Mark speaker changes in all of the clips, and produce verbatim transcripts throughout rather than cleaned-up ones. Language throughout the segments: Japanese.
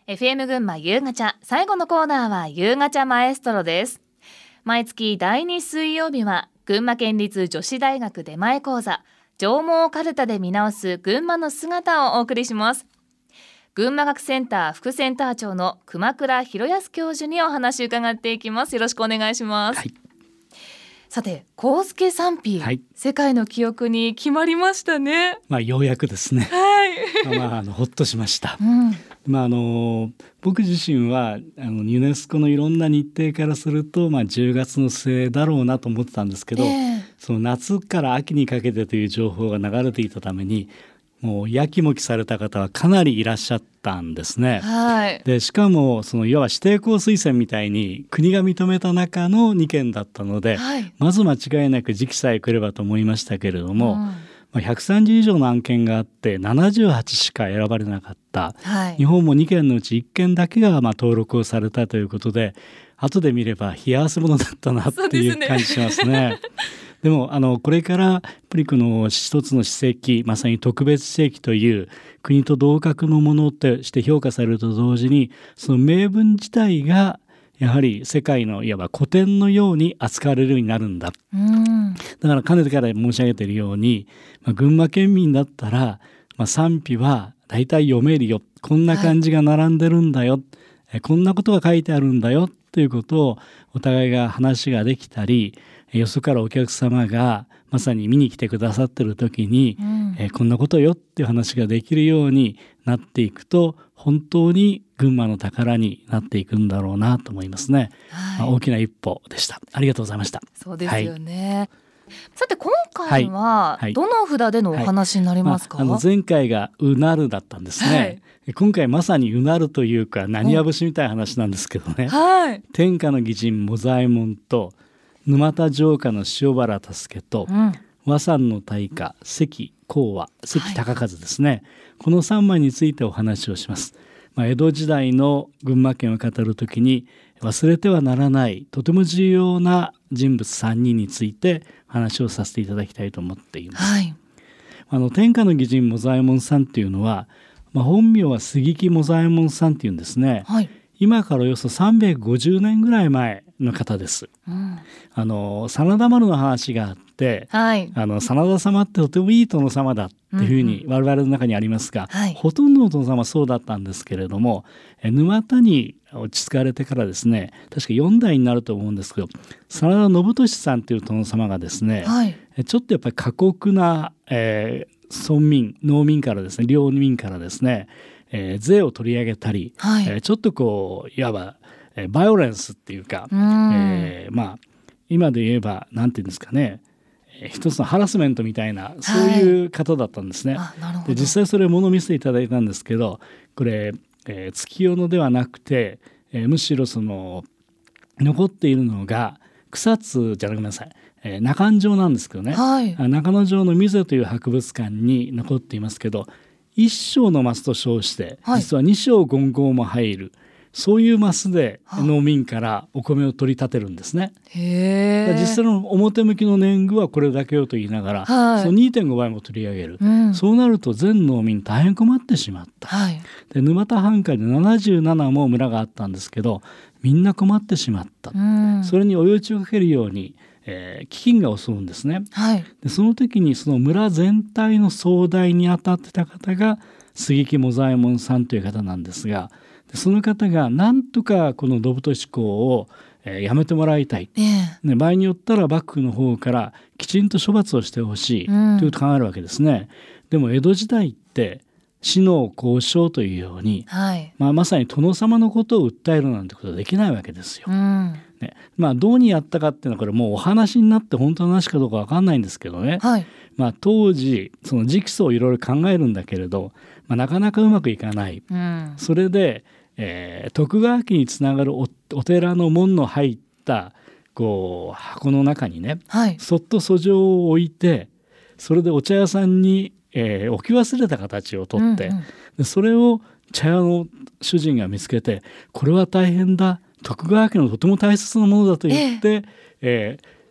Speaker 1: エフエム 群馬夕方、最後のコーナーは夕方マエストロです。毎月だいに水曜日は群馬県立女子大学出前講座、上毛かるたで見直す群馬の姿をお送りします。群馬学センター副センター長の熊倉博康教授にお話を伺っていきます。よろしくお願いします。
Speaker 2: はい、
Speaker 1: さて、康介賛否、
Speaker 2: はい、
Speaker 1: 世界の記憶に決まりましたね。
Speaker 2: まあ、ようやくですね、
Speaker 1: はい
Speaker 2: まあ、あのほっとしました、
Speaker 1: うん
Speaker 2: まあ、あの僕自身はあのユネスコのいろんな日程からすると、まあ、じゅうがつの末だろうなと思ってたんですけど、
Speaker 1: えー、
Speaker 2: その夏から秋にかけてという情報が流れていたために、もうやきもきされた方はかなりいらっしゃったんですね。
Speaker 1: はい、
Speaker 2: でしかもそのいわば指定校推薦みたいに国が認めた中のにけんだったので、
Speaker 1: はい、
Speaker 2: まず間違いなく時期さえ来ればと思いましたけれども、
Speaker 1: うん
Speaker 2: まあ、ひゃくさんじゅう以上の案件があってななじゅうはちしか選ばれなかった、
Speaker 1: はい、
Speaker 2: 日本もにけんのうちいっけんだけがまあ登録をされたということで、後で見れば冷や汗ものだったなっていう感じしますね。でもあのこれからやっぱりこの一つの史跡、まさに特別史跡という国と同格のものとして評価されると同時に、その名文自体がやはり世界のいわば古典のように扱われるようになるんだ。
Speaker 1: うん
Speaker 2: だからかねてから申し上げているように、まあ、群馬県民だったら、まあ、賛否は大体読めるよ、こんな漢字が並んでるんだよ、はい、えこんなことが書いてあるんだよということをお互いが話ができたり、よそからお客様がまさに見に来てくださっている時に、うんえー、こんなことよっていう話ができるようになっていくと、本当に群馬の宝になっていくんだろうなと思いますね。はい、まあ、大きな一歩でした。ありがとうございました。
Speaker 1: そうですよね。はい、さて今回は
Speaker 2: はい、
Speaker 1: どの札でのお話になりますか？
Speaker 2: はい、まあ、あの前回がうなるだったんですね。はい、今回まさにうなるというか何や節みたいな話なんですけどね。はい、天下の義人茂左衛門と沼田城下の塩原助と、うん、和山の大家関幸和関高和ですね、はい、このさんまいについてお話をします。まあ、江戸時代の群馬県を語るときに忘れてはならないとても重要な人物さんにんについて話をさせていただきたいと思っています。はい、あの天下の義人茂左衛門さんっていうのは、まあ、本名は杉木茂左衛門さんっていうんですね。はい、今からおよそさんびゃくごじゅうねんぐらい前の方です。うん、あの真田丸の話があって、はい、あの真田様ってとてもいい殿様だっていうふうに我々の中にありますが、うんうん、ほとんどの殿様はそうだったんですけれども、沼田に落ち着かれてからですね、確かよんだいになると思うんですけど、真田信俊さんという殿様がですね、はい、ちょっとやっぱり過酷な、えー、村民農民からですね領民からですね、えー、税を取り上げたり、はい、えー、ちょっとこういわば、えー、バイオレンスっていうか、えー、まあ今で言えばなんていうんですかね、えー、一つのハラスメントみたいなそういう方だったんですね。はい、で実際それをもの見せていただいたんですけど、これ、えー、月夜野ではなくて、えー、むしろその残っているのが草津じゃなくなさい、えー、中野城なんですけどね、はい、中野城の水という博物館に残っていますけど、一升のマスと称して、はい、実は二升金剛も入る、そういうマスで農民からお米を取り立てるんですね。へー。実際の表向きの年貢はこれだけよと言いながら、はい、その にてんご 倍も取り上げる、うん、そうなると全農民大変困ってしまった、はい、で沼田藩下でななじゅうななも村があったんですけど、みんな困ってしまった、うん、それに追い打ちをかけるように、えー、飢饉が襲うんですね。はい、でその時にその村全体の総代に当たってた方が杉木茂左衛門さんという方なんですが、その方がなんとかこの信俊公を、えー、やめてもらいたい、えーね、場合によったら幕府の方からきちんと処罰をしてほしい、うん、ということを考えるわけですね。でも江戸時代って死の交渉というように、はい、まあ、まさに殿様のことを訴えるなんてことはできないわけですよ。うんね、まあ、どうにやったかっていうのはこれもうお話になって本当の話かどうか分かんないんですけどね、はい、まあ、当時その直訴をいろいろ考えるんだけれど、まあ、なかなかうまくいかない、うん、それで、えー、徳川家につながる お, お寺の門の入ったこう箱の中にね、はい、そっと訴状を置いて、それでお茶屋さんに、えー、置き忘れた形をとって、うんうん、でそれを茶屋の主人が見つけて、これは大変だ、徳川家のとても大切なものだと言って、えーえー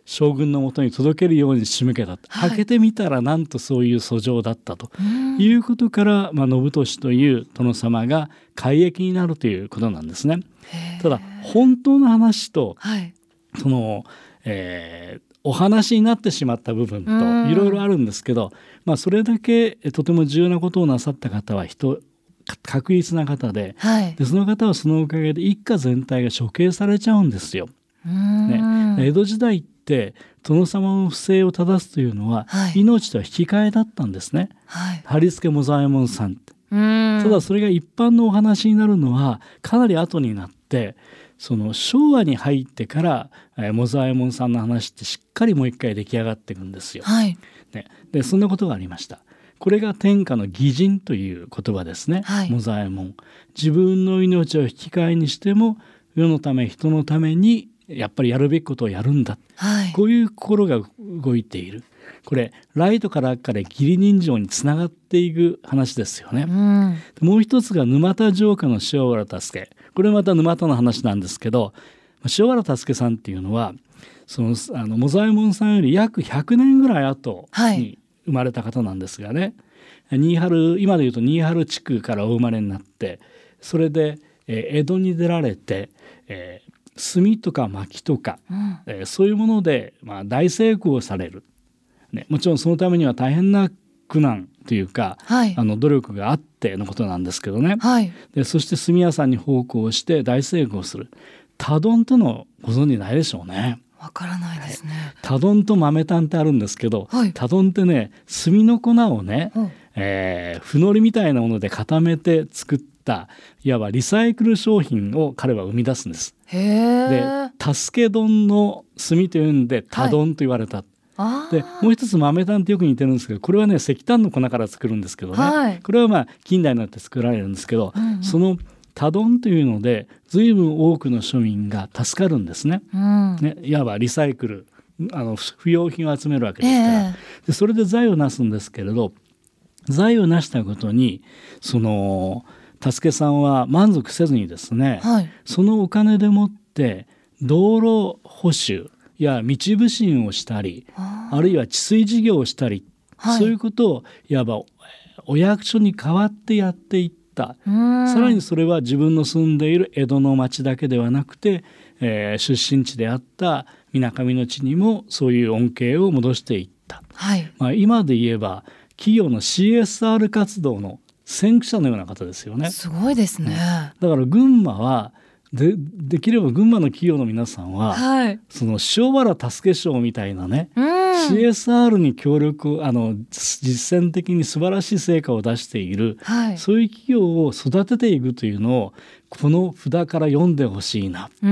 Speaker 2: 将軍のもとに届けるように仕向けた、はい、開けてみたらなんとそういう訴状だったということから、まあ、信俊という殿様が改易になるということなんですね。ただ本当の話と、はい、その、えー、お話になってしまった部分といろいろあるんですけど、まあ、それだけとても重要なことをなさった方は人確実な方 で,、はい、でその方はそのおかげで一家全体が処刑されちゃうんですよ。ね、江戸時代って殿様の不正を正すというのは、はい、命とは引き換えだったんですね。はい、貼り付け茂左衛門さんって。ただそれが一般のお話になるのはかなり後になって、その昭和に入ってから、えー、茂左衛門さんの話ってしっかりもう一回出来上がっていくんですよ。はい、ね、でそんなことがありました。これが天下の義人という言葉ですね。はい、茂左衛門、自分の命を引き換えにしても世のため人のためにやっぱりやるべきことをやるんだ、はい、こういう心が動いている。これライトから赤で義理人情につながっていく話ですよね。うん、もう一つが沼田城下の塩原助。これまた沼田の話なんですけど、塩原助さんっていうのはそのあの茂左衛門さんより約ひゃくねんぐらい後に生まれた方なんですがね、はい、新春今でいうと新春地区からお生まれになって、それで、えー、江戸に出られて、えー炭とか薪とか、うんえー、そういうもので、まあ、大成功される、ね、もちろんそのためには大変な苦難というか、はい、あの努力があってのことなんですけどね、はい、でそして炭屋さんに奉公して大成功する。田丼とのご存知ないでしょうね。
Speaker 1: わからないですね。
Speaker 2: 田丼と豆炭ってあるんですけど、はい、田丼ってね炭の粉をね、うんえー、ふのりみたいなもので固めて作ったいわばリサイクル商品を彼は生み出すんです。へー。で助け丼の炭というんで田丼と言われた、はい、でもう一つ豆炭ってよく似てるんですけど、これはね石炭の粉から作るんですけどね、はい、これはまあ近代になって作られるんですけど、うんうん、その田丼というので随分多くの庶民が助かるんですね、うん、ねいわばリサイクルあの不要品を集めるわけですから、えー、でそれで財を成すんですけれど、財を成したことにその助さんは満足せずにですね、はい、そのお金でもって道路補修や道普請をしたり あ, あるいは治水事業をしたり、はい、そういうことをいわばお役所に代わってやっていった。さらにそれは自分の住んでいる江戸の町だけではなくて、えー、出身地であったみなかみの地にもそういう恩恵を戻していった、はいまあ、今で言えば企業の シーエスアール 活動の先駆者のような方ですよね。
Speaker 1: すごいですね。
Speaker 2: だから群馬は で, できれば群馬の企業の皆さんは、はい、その塩原助賞みたいなね、うん、シーエスアール に協力あの実践的に素晴らしい成果を出している、はい、そういう企業を育てていくというのをこの札から読んでほしいな、うん、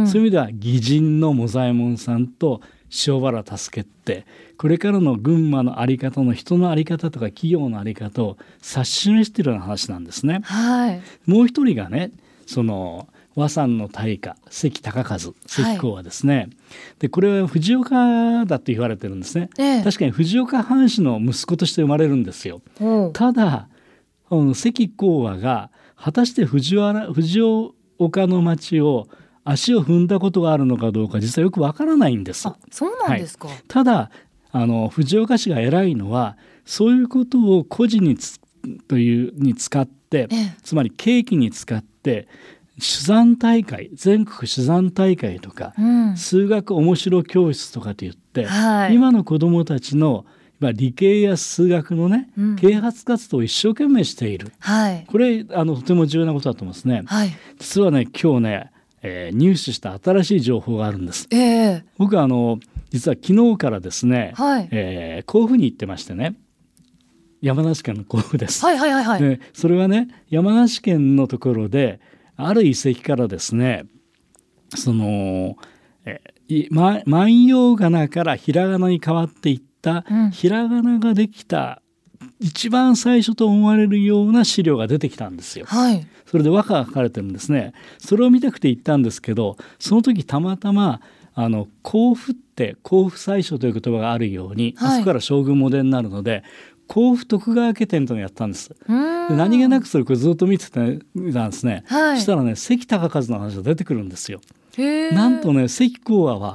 Speaker 2: そういう意味では義人の茂左衛門さんと塩原助ってこれからの群馬の在り方の人の在り方とか企業の在り方を指し示しているような話なんですね、はい、もう一人がねその和山の大家関高和関公はですね、はい、でこれは藤岡だと言われてるんですね、ええ、確かに藤岡藩士の息子として生まれるんですよ。ただ関公はが果たして藤原藤岡の町を足を踏んだことがあるのかどうか実はよくわからないんです。
Speaker 1: あ、そうなんですか、
Speaker 2: はい、ただあの藤岡市が偉いのはそういうことを故事につというに使って、ええ、つまり契機に使って珠算大会全国珠算大会とか、うん、数学面白教室とかといって、はい、今の子どもたちの理系や数学のね、うん、啓発活動を一生懸命している、はい、これあのとても重要なことだと思いますね、はい、実はね今日ね、えー、入手した新しい情報があるんです、えー、僕はあの実は昨日からですね、はいえー、甲府に行ってましてね、山梨県の甲府です、はいはいはいはい、でそれはね山梨県のところである遺跡からですねその、えーま、万葉仮名からひらがなに変わっていったひらがなができた一番最初と思われるような資料が出てきたんですよ、はい、それで和歌が書かれてるんですね。それを見たくて行ったんですけどその時たまたまあの甲府って甲府最初という言葉があるように、はい、あそこから将軍モデルになるので甲府徳川家展というのをやったんです。で何気なくそれこれずっと見てたんですね、はい、そしたらね関高和の話が出てくるんですよ。なんとね関公は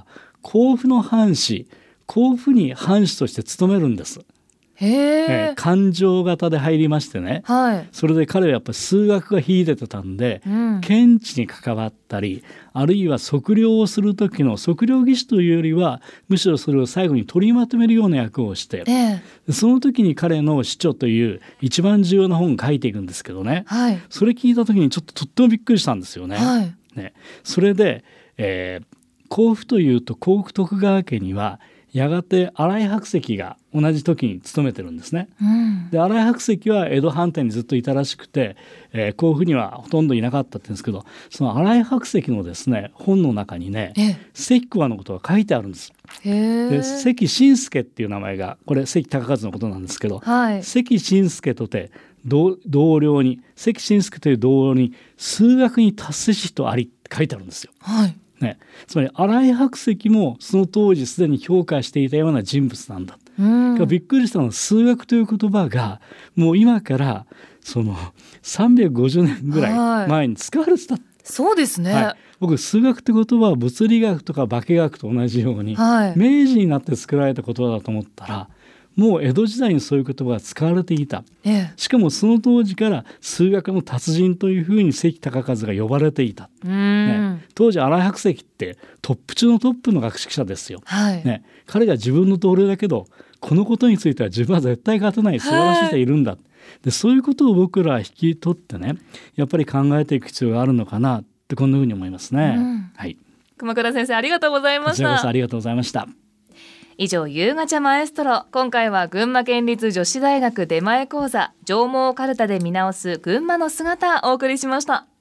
Speaker 2: 甲府の藩士、甲府に藩士として勤めるんです。
Speaker 1: へえ、
Speaker 2: 勘定型で入りましてね、はい、それで彼はやっぱり数学が秀でてたんで、うん、検地に関わったり、あるいは測量をする時の測量技師というよりはむしろそれを最後に取りまとめるような役をして、えー、その時に彼の司書という一番重要な本を書いていくんですけどね、はい、それ聞いた時にちょっととってもびっくりしたんですよね。はい、ね、それで、えー、甲府というと甲府徳川家にはやがて新井白石が同じ時に勤めてるんですね、うん、で新井白石は江戸藩邸にずっといたらしくて、えー、甲府にはほとんどいなかったって言うんですけど、その新井白石のですね本の中にね関桑のことが書いてあるんです。へで関信介っていう名前が、これ関孝和のことなんですけど、はい、関信介とて同僚に関信介という同僚に数学に達せし人ありって書いてあるんですよ。はいね、つまり新井白石もその当時すでに評価していたような人物なんだ。うん、びっくりしたのは数学という言葉がもう今からそのさんびゃくごじゅうねんぐらい前に使われてた。
Speaker 1: そうですね、はい、
Speaker 2: 僕数学って言葉は物理学とか化学と同じように、はい、明治になって作られた言葉だと思ったら、もう江戸時代にそういう言葉が使われていた、ええ、しかもその当時から数学の達人というふうに関孝和が呼ばれていた、ね、当時新井白石ってトップ中のトップの学識者ですよ、はいね、彼が自分の同僚だけどこのことについては自分は絶対勝てない素晴らしい人がいるんだ、はい、でそういうことを僕らは引き取ってね、やっぱり考えていく必要があるのかなってこんなふうに思いますね、うんはい、
Speaker 1: 熊倉先生ありがとうございました。こちらこそ
Speaker 2: ありがとうございました。
Speaker 1: 以上、ゆうがちゃマエストロ。今回は群馬県立女子大学出前講座上毛かるたで見直す群馬の姿をお送りしました。